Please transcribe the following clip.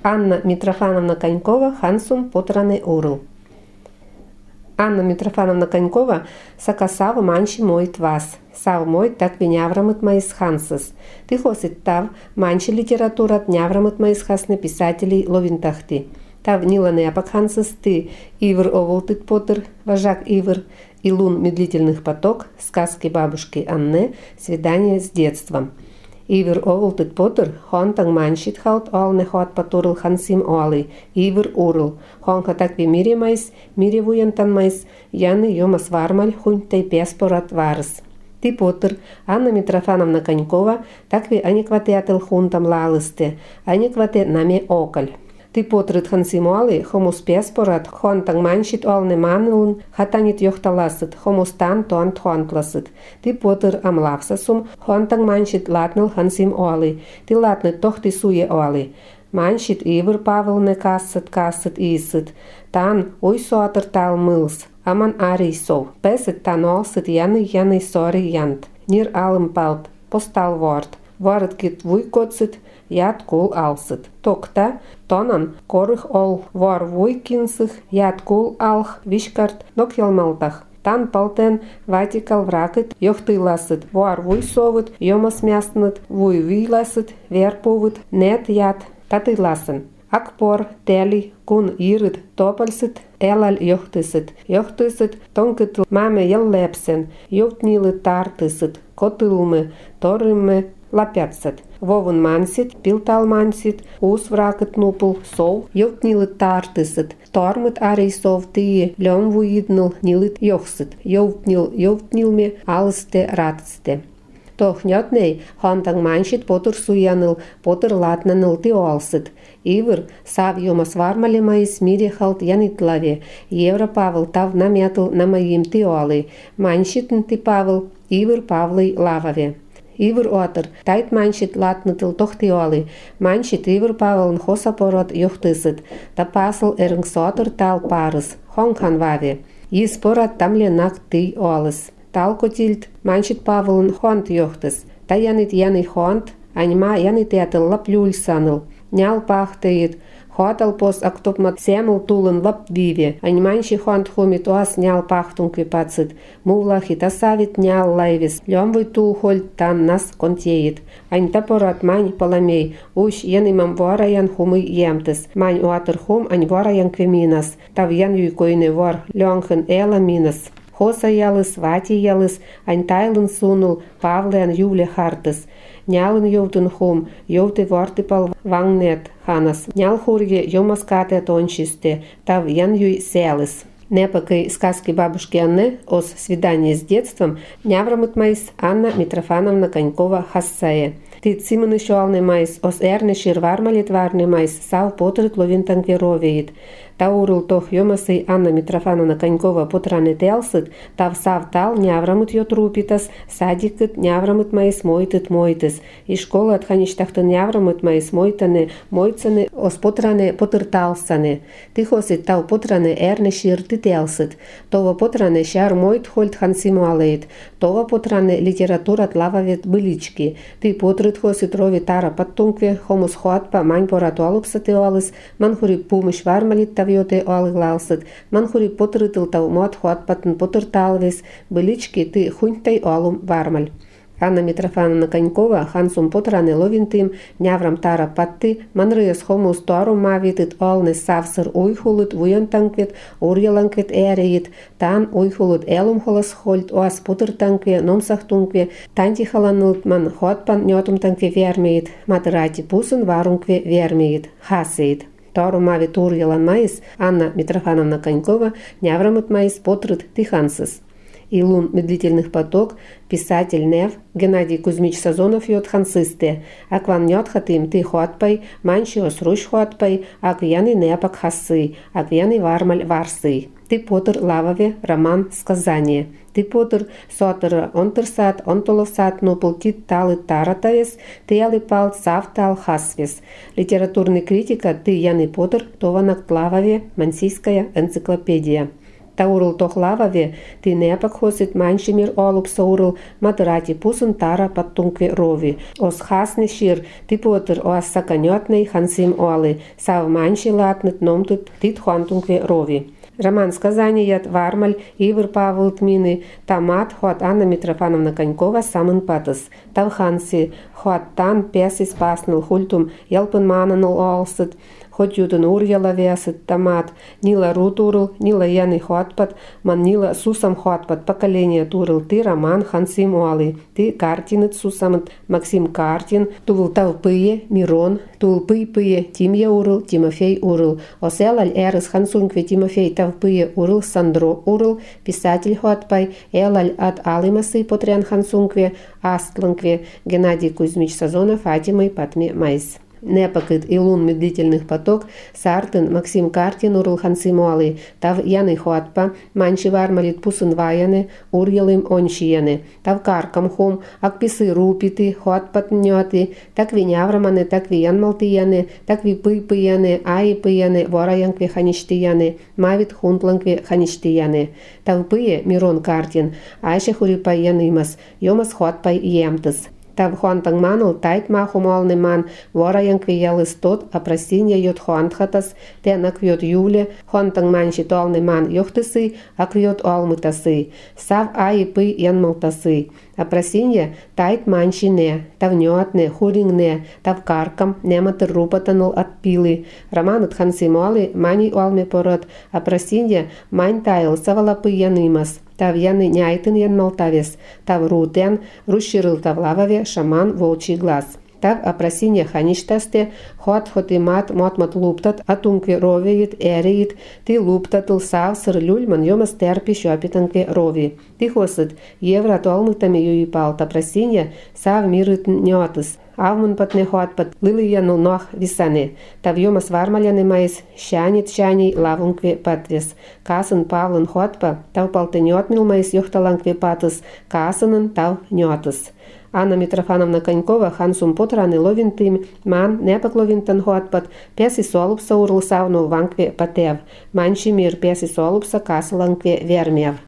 Анна Митрофановна Конькова, Хансум Потране Урл. Анна Митрофановна Конькова сака сав манши моит вас. Сав моит так виняврамыт моис хансыс. Ты хосит тав манши литературат няврамыт моис хасны писателей ловинтахти. Тав нила непак хансыс ты ивр оволтыт потер, вожак ивр, и лун медлительных поток, сказки бабушки Анне, свидание с детством. Ивер оволтыт потер, хон танг маншит халт ол не хот патурл хансим оали, ивер урл, хон хатак ви мире майс, мире вуентан майс, яны йомас вармаль хунь тей песпорат варс. Ты потер, Анна Митрофановна Конькова, так ви аникватеател хунтам лалысте, аниквате наме окаль. Ты потрыт хансимуалы, хомус песпорат, хон танг маншит ол не манылын, хатанит йохталасыт, хомус тан тоан тхуантласыт. Ты потер амлавсасум, хон танг маншит латныл хансим оалы, ты латнет тох ты суе оалы. Маншит ивр павыл не кассыт исыт, тан ой суатыр тал мылс, аман арий сов, песет тан олсыт яны сори янт, нир алым палт, постал ворд, ворд кит вуйкоцыт, яд кул алсыт. Токта, тонан, корых ол вор вуйкинсых, яд кул алх, вишкарт, нок ялмалтах. Тан палтен ватикал вракыт, йохтыласыт, вор вуйсовыт, йомас мястныт, вуй виласыт, верповыт, нет яд, татыласын. Акпор, тели, кун ирыт, топальсыт, элаль йохтысыт, тонкыт маме еллепсен, йохтнилы тартысыт, котылмы, торымы, лапятсат. Вовун мансит, пилтал мансит, ус вракыт нупыл, сов, йоптнилы тартысыт, тормыт арей сов тые, лём вуидныл, нилыт йохсыт, йоптнилме алысте ратысте. Тох нётней, хонтанг маншит потыр суяныл, потыр латнаныл ты олсыт. Ивыр, сав йомас вармале майс мире халт янитлаве, евро павыл тав наметыл намаим ты олы, маншитн ты павыл, ивыр павлый лававе. Ивр отыр, тайт маншит латнытыл тохтиоалы, маншит ивр павылын хосапорот йохтысыт, та пасыл эрнг сотыр тал парыс, хонхан ваве. Испорат тамленак ты олыс. Талко тильт, маншит павылын хонт йохтыс, та янит яны хонт, аньма янит ятыл лап люль саныл, нял пахтыит, хотал пос актопмат семыл тулын лап виве, аньманши хонт хумит оас нял пахтункви пацит, мувлахи тасавит нял лайвис, лёмвый тул хольт тан нас контеит. Ань тапорат мань паламей, уж янимам вораян хумы емтыс, мань уатыр хум ань вораян квеминас, тав ян юйкойны вор, лёнхын эла минас. Хоса ялыс, вати ялыс, ань тайлын сунул, павлен юле хартыс. Нялын йовтын хум, йовты вортыпал ваңнет ханас. Нял хурге йомаскате тончисте, тав ян юй селыс. Непакой сказки бабушки Анны ос свидание с детством няврамыт майс Анна Митрофановна Конькова Хассае. Ты циманы шуалны майс ос эрне ширвармалит варны майс сав потрыт ловинтан веровеит. Таурыл тох йомасы Анна Митрофановна Конькова потраны телсыт, тав сав тал няврамыт йо трупитас, садикыт няврамыт майс мойтыс. И школа отхаништахтын няврамыт майс мойцаны ос потраны потырталсаны. Ты хосит тау потраны эрне ширты телсыт. Това потраны шар мойт хольт хансимуалейт. Това потраны литературат лававет былички. Ты потрыт хосит рови тара подтункве, хомус хоатпа мань поратуалупсаты олыс, манхури пумыш вармалит тавьоте олыглалсыт, манхури потрытыл тау мот хоатпатын потырталвес, былички ты хуньтай олум вармаль. Анна Митрофановна Конькова хансум потраны ловинтым, няврам тара патты, манрыяс хомус туарум мавитыт олны савсыр уйхулыт, вуянтанквет, урьяланквет эреит, тан уйхулыт элум холас хольт, оас потыртанкве, номсахтункве, танти халанылт ман хотпан нётумтанкве вермеит, матырати пусын варункве вермеит, хасеит. Тору мавит урьялан майс, Анна Митрофановна Конькова, няврамыт майс потрыт тихансыс. Илун медлительных поток, писатель Нев, Геннадий Кузьмич Сазонов йод хансысте, акван нёт хатым ты хотпай, манши осруш хотпай, ак яны непак хасы, ак яны вармаль варсы. Ты потыр лававе роман сказание. Ты потыр сотыр онтырсат, онтоловсат нупыл тит талы таратавес, ты ялы пал савтал хасвес. Литературный критика ты яны потыр тованак лававе мансийская энциклопедия. Таурыл тохлававе, ти непак хосит маншимир олуп саурыл, мадрати пусын тара паттункве рови. Ос хасны шир, ти потер оас саканьотный хансим оалы, сав манши латнет номтут тит хуантункве рови. Роман сказаният Вармаль, Ивр Павел Тмины, Тамат, Хуат Анна Митрофановна Конькова, Самын Патас, Тавханси, Хуат Тан, Песис Пасныл, Хультум, Елпен Мананыл Олсет, Хоть ютын урьяла весет, Тамат, Нила Рутурл, Нила Яны Хуатпат, Ман Нила Сусам Хуатпат, поколение Турл, ты Роман Хансим Уалы, ты Картинет Сусамт, Максим Картин, Тувл Тавпые, Мирон, Тул Пые, Тимья Урл, Тимофей Урл, Оселаль Эрес Хансункве Тимофей Тавпые Урл, Сандро Урл, писатель Хуатпай, Элаль от Алимасы Потрян Хансункве, Астланкве, Геннадий Кузьмич Сазонов, Фатимой Патме Майс. Непакыт Илун медлительных поток, Сартын, Максим Картин, Урл Хансимуалы, Тав Яны Хуатпа, Манчи Вармалит Пусын Ваяны, Урьялым Ончияны, Тав Каркам Хум, Акписы Рупиты, Хуатпат Ньоты, Так Винявраманы, Так Виян Малтияны, Так Випыяны, Айпыяны, Вораянкве Хаништияны, Мавит Хунтланкве Хаништияны, Тав Пые Мирон Картин, Айше Хурипаяны Имас, Йомас Хуатпай Емтыс. Тав хуантang манул тайт махумалны ман, вораянкве ялыс тот, а просинья йод хуантхатас, тенак йод юле, хуантang манши туалны ман йохтысы, ак йод алмытасы, сав аи пы янмалтасы. А просинья тайт манши не, тав ньотне, хурингне, тав каркам, нематыр рупатанул от пилы. Роман от хансимуалы мани уалме пород, а просинья мань тайл савалапы янымас. Тав яны няйтын ян малтавес, тав рутен, руширыл тавлававе, шаман волчий глаз. Тав опросинья хаништасте, хот-хотимат, мотмат луптат, атункве ровеит, эреит, ты луптатыл сав сыр люльман, йомас терпи шопитанкве рови. Ты хосыт, евро толмытами юипал, тапросинья, сав мирыт ньотыс. Авмун патне хуатпат, лылы яну нох висане. Тав йомас вармаляны майс, щанит щаней лавункве патвес. Касын павлын хуатпа, тав палты ньотмил майс йохталанкве патыс, касынын тав ньотыс. Анна Митрофановна Конькова, Хансум Потраны ловинтым, ман непак ловинтан хуатпат, песи солупса урл савну ванкве патев, манши мир песи солупса касыланкве вермев.